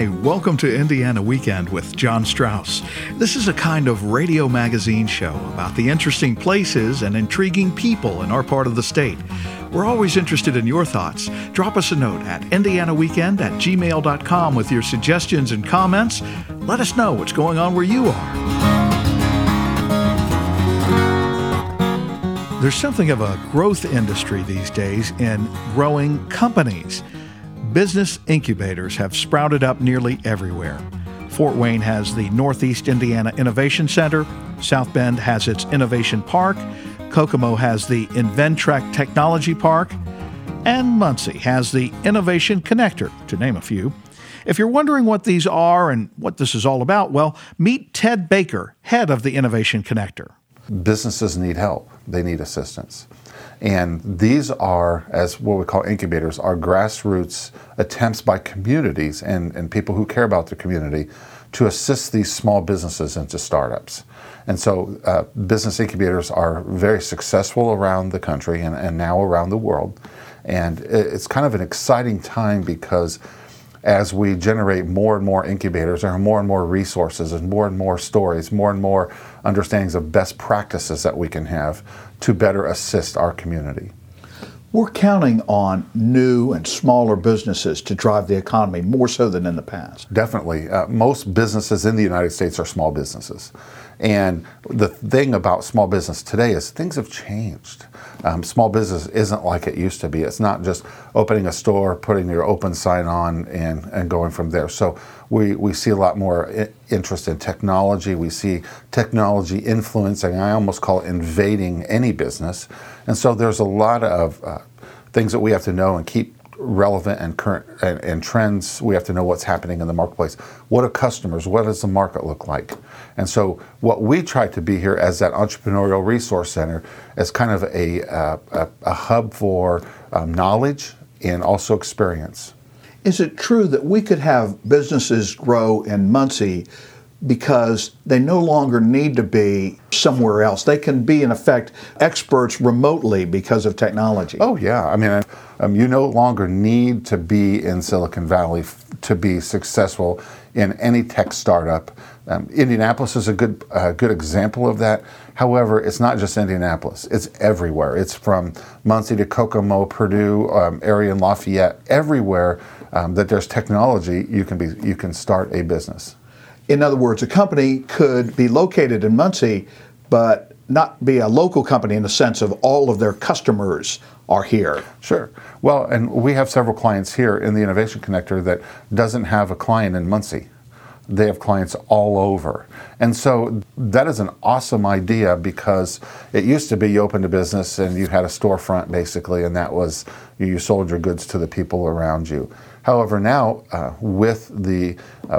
Hi, welcome to Indiana Weekend with John Strauss. This is a kind of radio magazine show about the interesting places and intriguing people in our part of the state. We're always interested in your thoughts. Drop us a note at indianaweekend@gmail.com with your suggestions and comments. Let us know what's going on where you are. There's something of a growth industry these days in growing companies. Business incubators have sprouted up nearly everywhere. Fort Wayne has the Northeast Indiana Innovation Center, South Bend has its Innovation Park, Kokomo has the Inventrack Technology Park, and Muncie has the Innovation Connector, to name a few. If you're wondering what these are and what this is all about, well, meet Ted Baker, head of the Innovation Connector. Businesses need help. They need assistance. And these are, as what we call incubators, are grassroots attempts by communities and people who care about the community to assist these small businesses into startups. And so business incubators are very successful around the country and now around the world. And it's kind of an exciting time because as we generate more and more incubators, there are more and more resources and more stories, more and more understandings of best practices that we can have to better assist our community. We're counting on new and smaller businesses to drive the economy more so than in the past. Definitely. Most businesses in the United States are small businesses. And the thing about small business today is things have changed. Small business isn't like it used to be. It's not just opening a store, putting your open sign on, and going from there. So we see a lot more interest in technology. We see technology influencing, I almost call it invading any business. And so there's a lot of things that we have to know and keep relevant and current and trends. We have to know what's happening in the marketplace. What are customers? What does the market look like? And so what we try to be here as that entrepreneurial resource center is kind of a hub for knowledge and also experience. Is it true that we could have businesses grow in Muncie because they no longer need to be somewhere else? They can be, in effect, experts remotely because of technology. Oh, yeah. I mean, you no longer need to be in Silicon Valley to be successful in any tech startup. Indianapolis is a good example of that. However, it's not just Indianapolis. It's everywhere. It's from Muncie to Kokomo, Purdue, area in Lafayette. Everywhere that there's technology, you can start a business. In other words, a company could be located in Muncie, but not be a local company in the sense of all of their customers are here. Sure. Well, and we have several clients here in the Innovation Connector that doesn't have a client in Muncie. They have clients all over. And so that is an awesome idea because it used to be you opened a business and you had a storefront basically, and that was you sold your goods to the people around you. However, now with the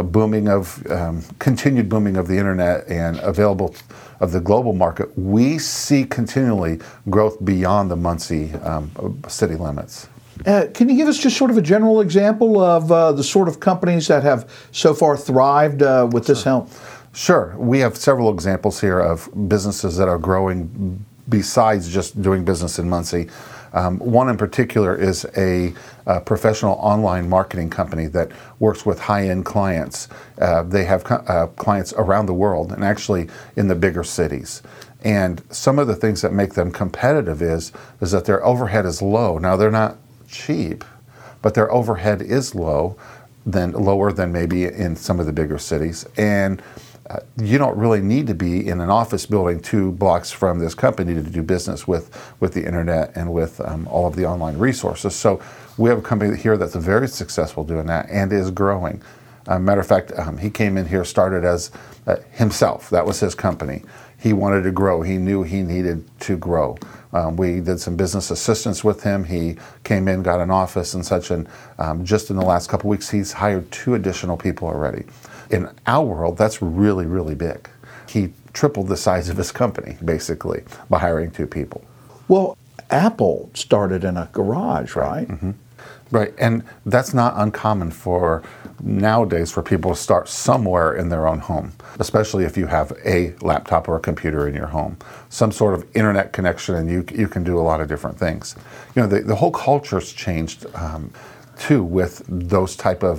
continued booming of the internet and available of the global market, we see continually growth beyond the Muncie city limits. Can you give us just sort of a general example of the sort of companies that have so far thrived with this help? Sure. We have several examples here of businesses that are growing besides just doing business in Muncie. One in particular is a professional online marketing company that works with high-end clients. They have clients around the world and actually in the bigger cities. And some of the things that make them competitive is that their overhead is low. Now, they're not cheap, but their overhead is lower than maybe in some of the bigger cities. And you don't really need to be in an office building 2 blocks from this company to do business with the internet and with all of the online resources. So we have a company here that's very successful doing that and is growing. Matter of fact, he came in here, started as himself. That was his company. He wanted to grow. He knew he needed to grow. We did some business assistance with him. He came in, got an office and such, and just in the last couple weeks, he's hired 2 additional people already. In our world, that's really, really big. He tripled the size of his company, basically, by hiring 2 people. Well, Apple started in a garage, right? Mm-hmm. Right, and that's not uncommon for nowadays for people to start somewhere in their own home, especially if you have a laptop or a computer in your home, some sort of internet connection, and you can do a lot of different things. You know, the whole culture's changed too with those type of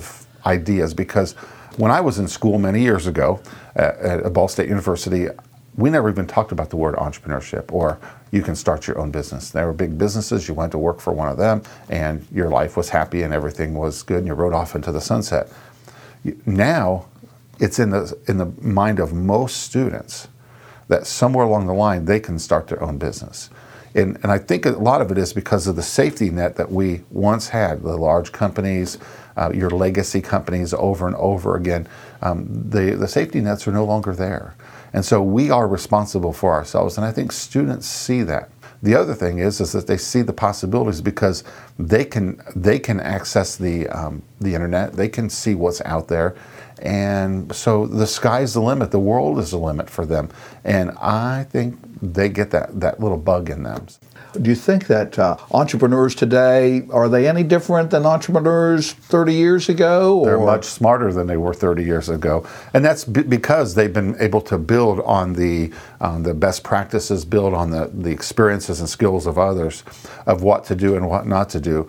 ideas, because when I was in school many years ago at Ball State University, we never even talked about the word entrepreneurship or you can start your own business. There were big businesses, you went to work for one of them, and your life was happy and everything was good, and you rode off into the sunset. Now, it's in the mind of most students that somewhere along the line they can start their own business. And I think a lot of it is because of the safety net that we once had, the large companies, your legacy companies over and over again. The safety nets are no longer there. And so we are responsible for ourselves, and I think students see that. The other thing is that they see the possibilities because they can access the internet, they can see what's out there, and so the sky's the limit, the world is the limit for them, and I think they get that little bug in them. Do you think that entrepreneurs today, are they any different than entrepreneurs 30 years ago? They're much smarter than they were 30 years ago. And that's because they've been able to build on the best practices, build on the experiences and skills of others, of what to do and what not to do.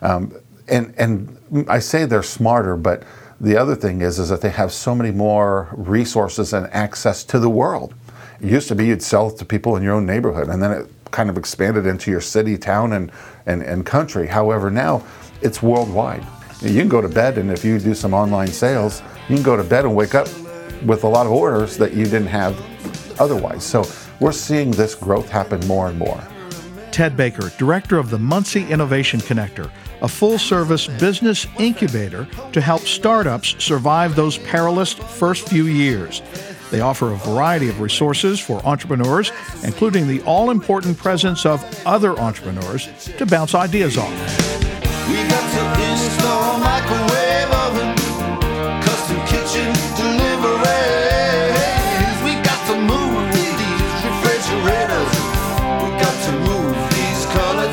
And I say they're smarter, but the other thing is that they have so many more resources and access to the world. It used to be you'd sell to people in your own neighborhood, and then it kind of expanded into your city, town, and country. However, now it's worldwide. You can go to bed, and if you do some online sales, you can go to bed and wake up with a lot of orders that you didn't have otherwise. So we're seeing this growth happen more and more. Ted Baker, director of the Muncie Innovation Connector, a full-service business incubator to help startups survive those perilous first few years. They offer a variety of resources for entrepreneurs, including the all-important presence of other entrepreneurs to bounce ideas off. We got to install microwave oven, custom kitchen deliveries. We got to move these refrigerators. We got to move these color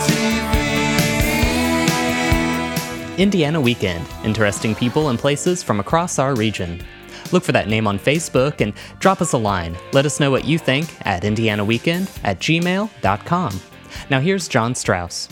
TVs. Indiana Weekend. Interesting people and places from across our region. Look for that name on Facebook and drop us a line. Let us know what you think at indianaweekend@gmail.com. Now here's John Strauss.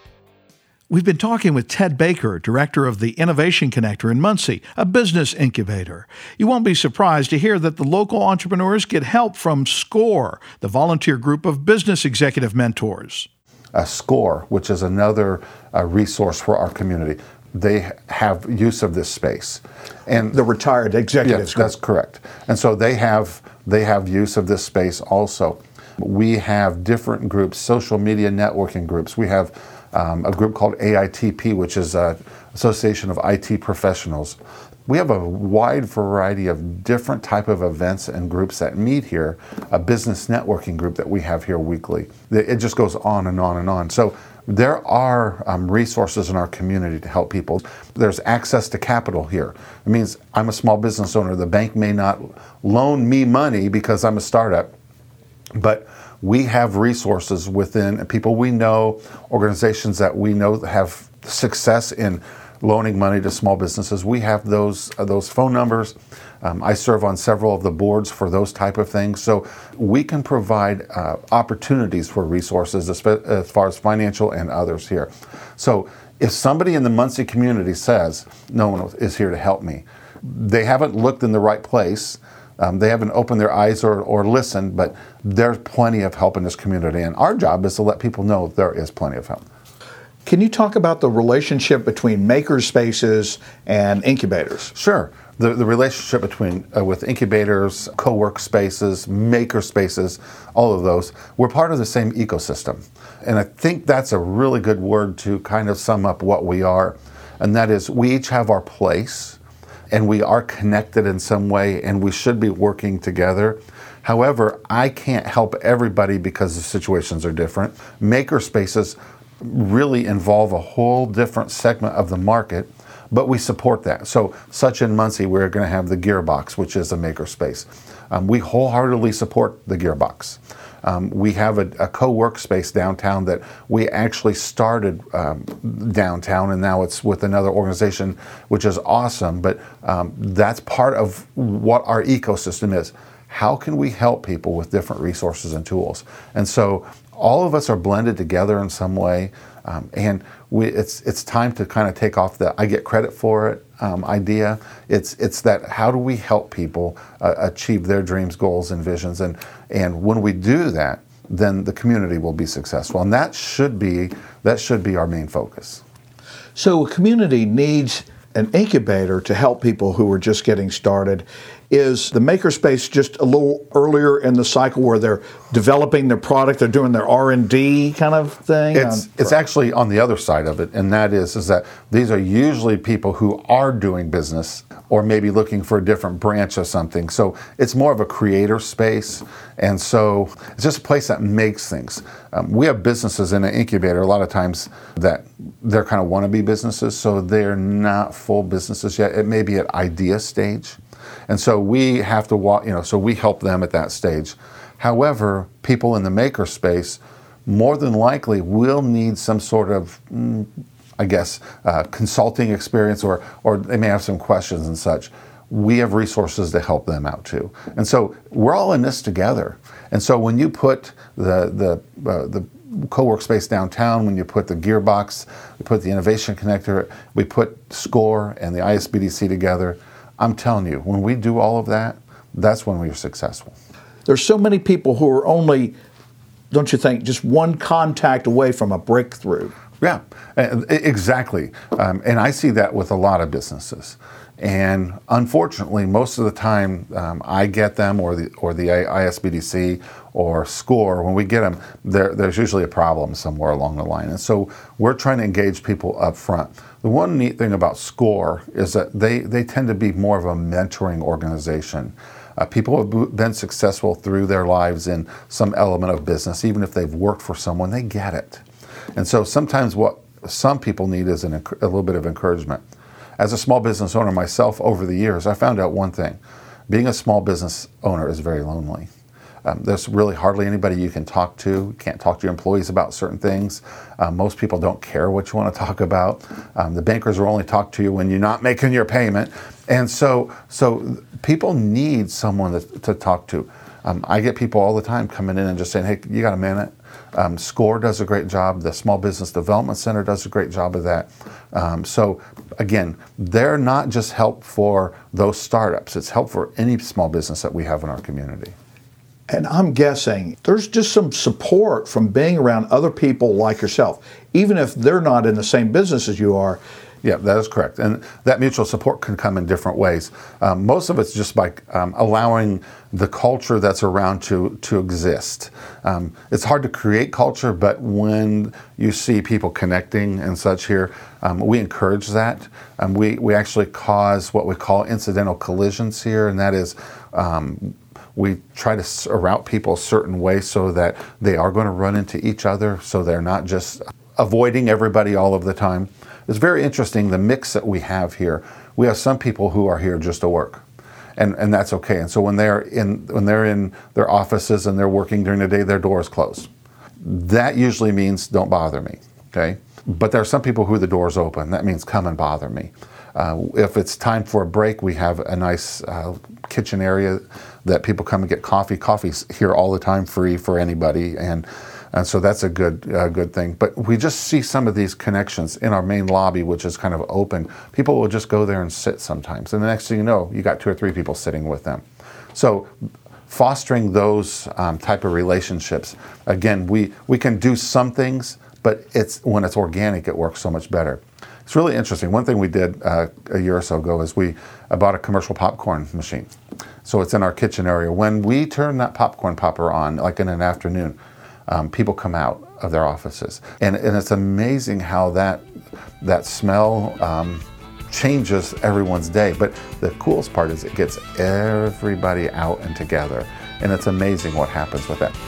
We've been talking with Ted Baker, director of the Innovation Connector in Muncie, a business incubator. You won't be surprised to hear that the local entrepreneurs get help from SCORE, the volunteer group of business executive mentors. SCORE, which is another resource for our community. They have use of this space, and the retired executives. Yes, that's correct. And so they have use of this space also. We have different groups, social media networking groups. We have a group called AITP, which is an Association of IT Professionals. We have a wide variety of different type of events and groups that meet here. A business networking group that we have here weekly. It just goes on and on and on. So there are resources in our community to help people. There's access to capital here. It means I'm a small business owner. The bank may not loan me money because I'm a startup, but we have resources within people we know, organizations that we know that have success in loaning money to small businesses. We have those phone numbers. I serve on several of the boards for those type of things. So we can provide opportunities for resources as far as financial and others here. So if somebody in the Muncie community says, no one is here to help me, they haven't looked in the right place, they haven't opened their eyes or listened, but there's plenty of help in this community. And our job is to let people know there is plenty of help. Can you talk about the relationship between maker spaces and incubators? Sure. The relationship between with incubators, co-work spaces, maker spaces, all of those, we're part of the same ecosystem. And I think that's a really good word to kind of sum up what we are. And that is we each have our place and we are connected in some way and we should be working together. However, I can't help everybody because the situations are different. Maker spaces really involve a whole different segment of the market, but we support that. So, such in Muncie, we're going to have the Gearbox, which is a maker space. We wholeheartedly support the Gearbox. We have a co-work space downtown that we actually started downtown, and now it's with another organization, which is awesome. But that's part of what our ecosystem is. How can we help people with different resources and tools? And so all of us are blended together in some way, and it's time to kind of take off the "I get credit for it" idea. It's that how do we help people achieve their dreams, goals, and visions, and when we do that, then the community will be successful, and that should be our main focus. So a community needs an incubator to help people who are just getting started. Is the Makerspace just a little earlier in the cycle where they're developing their product, they're doing their R&D kind of thing? It's actually on the other side of it, and that is that these are usually people who are doing business or maybe looking for a different branch of something. So it's more of a creator space, and so it's just a place that makes things. We have businesses in an incubator a lot of times that they're kind of wannabe businesses, so they're not full businesses yet. It may be at idea stage. And so we have to so we help them at that stage. However, people in the maker space more than likely will need some sort of, consulting experience, or they may have some questions and such. We have resources to help them out too. And so we're all in this together. And so when you put the co-work space downtown, when you put the Gearbox, we put the Innovation Connector, we put SCORE and the ISBDC together, I'm telling you, when we do all of that, that's when we're successful. There's so many people who are only, don't you think, just one contact away from a breakthrough. Yeah, exactly. And I see that with a lot of businesses. And unfortunately, most of the time, I get them, or the ISBDC or SCORE, when we get them, there's usually a problem somewhere along the line. And so we're trying to engage people up front. The one neat thing about SCORE is that they tend to be more of a mentoring organization. People have been successful through their lives in some element of business. Even if they've worked for someone, they get it. And so sometimes what some people need is a little bit of encouragement. As a small business owner myself over the years, I found out one thing. Being a small business owner is very lonely. There's really hardly anybody you can talk to. You can't talk to your employees about certain things. Most people don't care what you want to talk about. The bankers will only talk to you when you're not making your payment. And so people need someone to talk to. I get people all the time coming in and just saying, hey, you got a minute? SCORE does a great job. The Small Business Development Center does a great job of that. So again, they're not just help for those startups. It's help for any small business that we have in our community. And I'm guessing there's just some support from being around other people like yourself, even if they're not in the same business as you are. Yeah, that is correct. And that mutual support can come in different ways. Most of it's just by allowing the culture that's around to exist. It's hard to create culture, but when you see people connecting and such here, we encourage that. We actually cause what we call incidental collisions here, and that is we try to route people a certain way so that they are going to run into each other, so they're not just avoiding everybody all of the time. It's very interesting, the mix that we have here. We have some people who are here just to work, and that's okay. And so when they're in their offices and they're working during the day, their door is closed. That usually means don't bother me, okay? But there are some people who the door's open. That means come and bother me. If it's time for a break, we have a nice kitchen area that people come and get coffee. Coffee's here all the time, free for anybody, and so that's a good thing. But we just see some of these connections in our main lobby, which is kind of open. People will just go there and sit sometimes, and the next thing you know, you got 2 or 3 people sitting with them. So fostering those type of relationships, again, we can do some things, but when it's organic, it works so much better. It's really interesting. One thing we did a year or so ago is we bought a commercial popcorn machine. So it's in our kitchen area. When we turn that popcorn popper on, like in an afternoon, people come out of their offices. And it's amazing how that smell changes everyone's day. But the coolest part is it gets everybody out and together. And it's amazing what happens with that.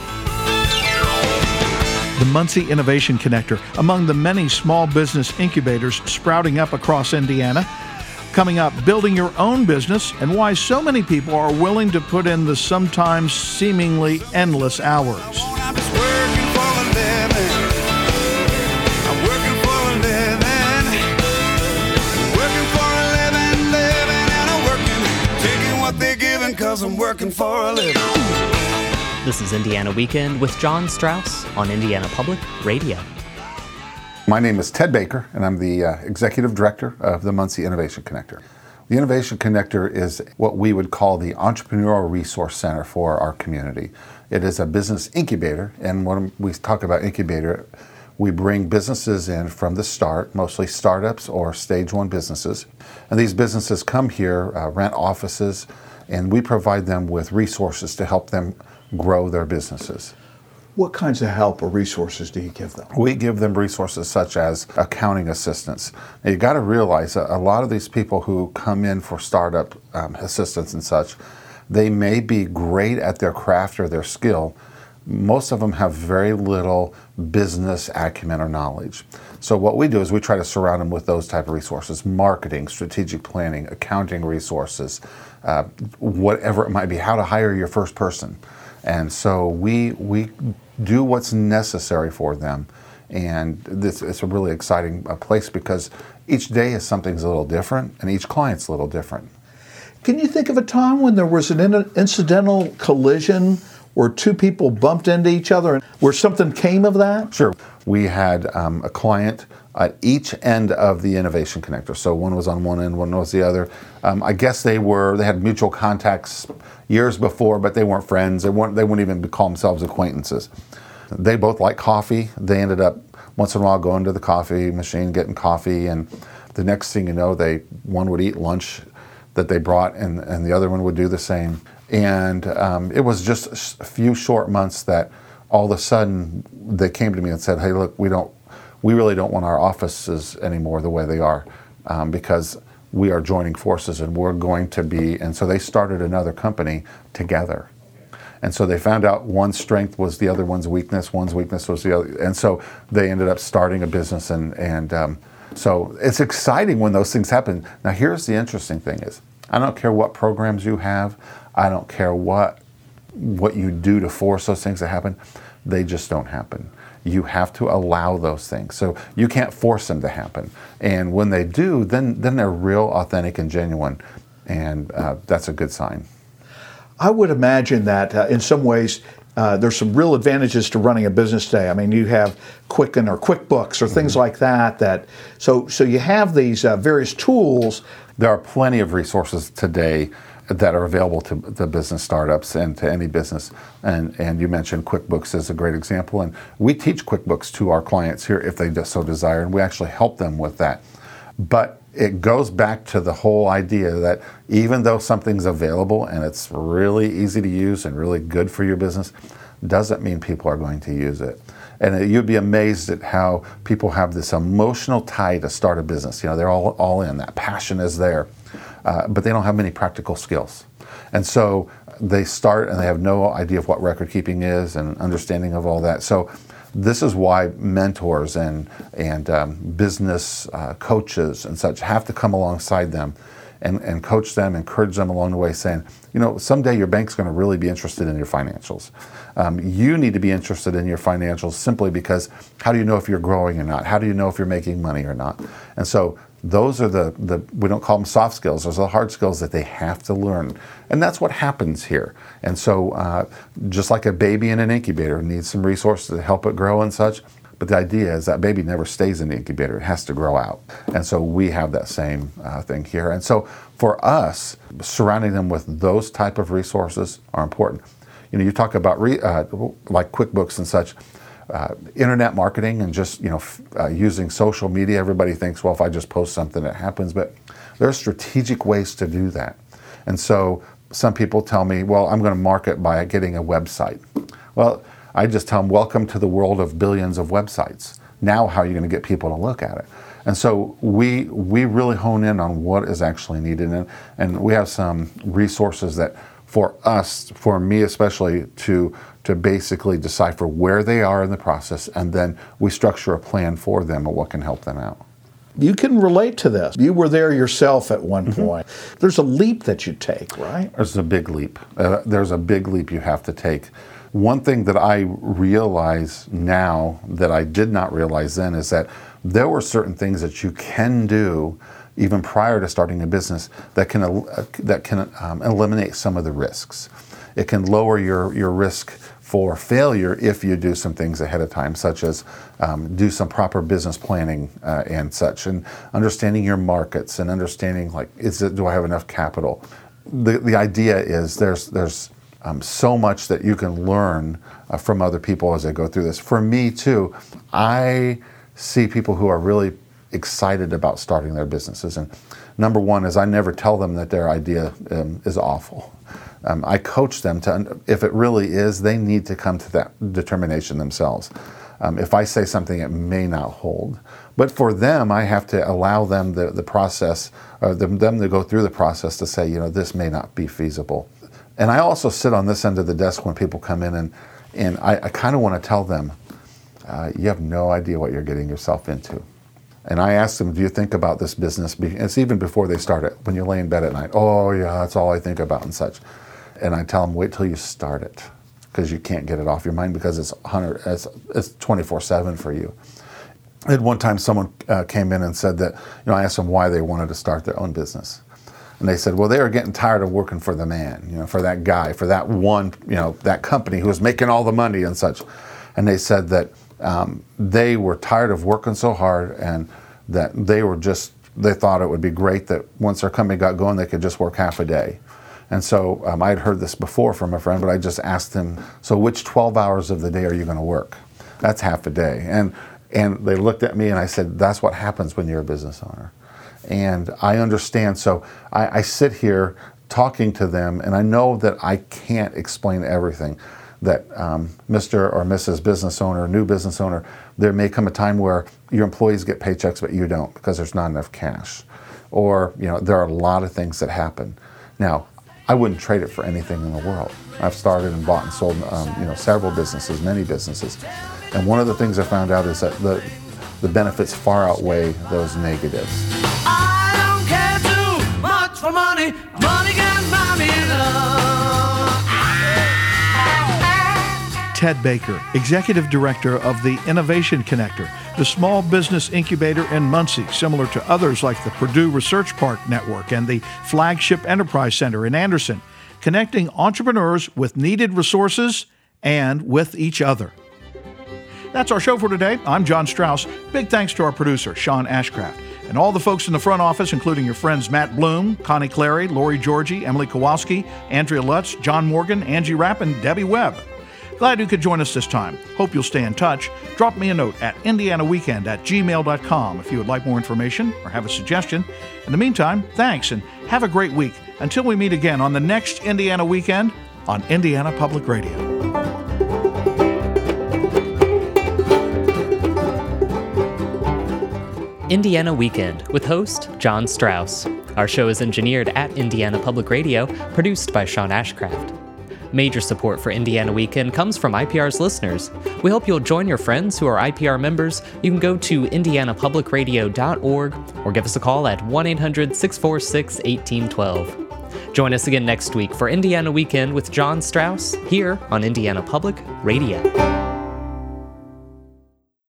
The Muncie Innovation Connector, among the many small business incubators sprouting up across Indiana. Coming up, building your own business and why so many people are willing to put in the sometimes seemingly endless hours. I'm just working for a living. I'm working for a living. Working for a living, living, and I'm working. Taking what they're giving, 'cause I'm working for a living. This is Indiana Weekend with John Strauss on Indiana Public Radio. My name is Ted Baker, and I'm the Executive Director of the Muncie Innovation Connector. The Innovation Connector is what we would call the Entrepreneurial Resource Center for our community. It is a business incubator, and when we talk about incubator, we bring businesses in from the start, mostly startups or stage one businesses. And these businesses come here, rent offices, and we provide them with resources to help them grow their businesses. What kinds of help or resources do you give them? We give them resources such as accounting assistance. Now, you got to realize that a lot of these people who come in for startup assistance and such, they may be great at their craft or their skill. Most of them have very little business acumen or knowledge. So what we do is we try to surround them with those type of resources: marketing, strategic planning, accounting resources, whatever it might be, how to hire your first person. And so we do what's necessary for them. And it's a really exciting place because each day is something's a little different and each client's a little different. Can you think of a time when there was an incidental collision where two people bumped into each other and where something came of that? Sure. We had a client at each end of the Innovation Connector. So one was on one end, one was the other. I guess they had mutual contacts years before, but they weren't friends. They wouldn't even call themselves acquaintances. They both like coffee. They ended up once in a while going to the coffee machine, getting coffee, and the next thing you know, one would eat lunch that they brought, and the other one would do the same. And it was just a few short months that all of a sudden they came to me and said, "Hey, look, we really don't want our offices anymore the way they are because we are joining forces and we're going to be," and so they started another company together. And so they found out one's strength was the other one's weakness was the other, and so they ended up starting a business, and so it's exciting when those things happen. Now here's the interesting thing is, I don't care what programs you have, I don't care what you do to force those things to happen, they just don't happen. You have to allow those things. So you can't force them to happen. And when they do, then they're real, authentic, and genuine. And that's a good sign. I would imagine that in some ways there's some real advantages to running a business today. I mean, you have Quicken or QuickBooks or things like that. So you have these various tools. There are plenty of resources today that are available to the business startups and to any business. And you mentioned QuickBooks as a great example. And we teach QuickBooks to our clients here if they so desire, and we actually help them with that. But it goes back to the whole idea that even though something's available and it's really easy to use and really good for your business, doesn't mean people are going to use it. And you'd be amazed at how people have this emotional tie to start a business. You know, they're all in. That passion is there. But they don't have many practical skills. And so they start and they have no idea of what record keeping is and understanding of all that. So this is why mentors and business coaches and such have to come alongside them and coach them, encourage them along the way, saying, you know, someday your bank's going to really be interested in your financials. You need to be interested in your financials simply because how do you know if you're growing or not? How do you know if you're making money or not? And so those are the we don't call them soft skills, those are the hard skills that they have to learn. And that's what happens here. And so just like a baby in an incubator needs some resources to help it grow and such, but the idea is that baby never stays in the incubator, it has to grow out. And so we have that same thing here. And so for us, surrounding them with those type of resources are important. You know, you talk about like QuickBooks and such, internet marketing and just, using social media. Everybody thinks, well, if I just post something, it happens. But there are strategic ways to do that. And so some people tell me, well, I'm going to market by getting a website. Well, I just tell them, welcome to the world of billions of websites. Now how are you going to get people to look at it? And so we really hone in on what is actually needed. And we have some resources that for us, for me especially, to basically decipher where they are in the process, and then we structure a plan for them and what can help them out. You can relate to this. You were there yourself at one point. There's a leap that you take, right? There's a big leap. There's a big leap you have to take. One thing that I realize now that I did not realize then is that there were certain things that you can do even prior to starting a business that can eliminate some of the risks. It can lower your risk for failure if you do some things ahead of time, such as do some proper business planning and such, and understanding your markets and understanding, like, do I have enough capital? The idea is there's so much that you can learn from other people as they go through this. For me too, I see people who are really excited about starting their businesses, and number one is I never tell them that their idea is awful. I coach them to, if it really is, they need to come to that determination themselves. If I say something, it may not hold. But for them, I have to allow them the process, or them to go through the process to say, this may not be feasible. And I also sit on this end of the desk when people come in, and I kind of want to tell them, you have no idea what you're getting yourself into. And I ask them, do you think about this business? It's even before they start it, when you lay in bed at night. Oh yeah, that's all I think about and such. And I tell them, wait till you start it, because you can't get it off your mind, because it's 24/7 for you. At one time, someone came in and said that, I asked them why they wanted to start their own business. And they said, well, they were getting tired of working for the man, for that guy, for that one, that company who was making all the money and such. And they said that they were tired of working so hard, and that they thought it would be great that once their company got going, they could just work half a day. And so I had heard this before from a friend, but I just asked him, so which 12 hours of the day are you going to work? That's half a day. And they looked at me, and I said, that's what happens when you're a business owner. And I understand. So I sit here talking to them, and I know that I can't explain everything. That Mr. or Mrs. business owner, new business owner, there may come a time where your employees get paychecks but you don't, because there's not enough cash. Or, there are a lot of things that happen. Now, I wouldn't trade it for anything in the world. I've started and bought and sold several businesses, many businesses. And one of the things I found out is that the benefits far outweigh those negatives. I don't care too much for money. Money can buy me love. Ted Baker, Executive Director of the Innovation Connector, the small business incubator in Muncie, similar to others like the Purdue Research Park Network and the Flagship Enterprise Center in Anderson, connecting entrepreneurs with needed resources and with each other. That's our show for today. I'm John Strauss. Big thanks to our producer, Sean Ashcraft, and all the folks in the front office, including your friends Matt Bloom, Connie Clary, Lori Georgie, Emily Kowalski, Andrea Lutz, John Morgan, Angie Rapp, and Debbie Webb. Glad you could join us this time. Hope you'll stay in touch. Drop me a note at indianaweekend@gmail.com if you would like more information or have a suggestion. In the meantime, thanks and have a great week. Until we meet again on the next Indiana Weekend on Indiana Public Radio. Indiana Weekend with host John Strauss. Our show is engineered at Indiana Public Radio, produced by Sean Ashcraft. Major support for Indiana Weekend comes from IPR's listeners. We hope you'll join your friends who are IPR members. You can go to indianapublicradio.org or give us a call at 1-800-646-1812. Join us again next week for Indiana Weekend with John Strauss here on Indiana Public Radio.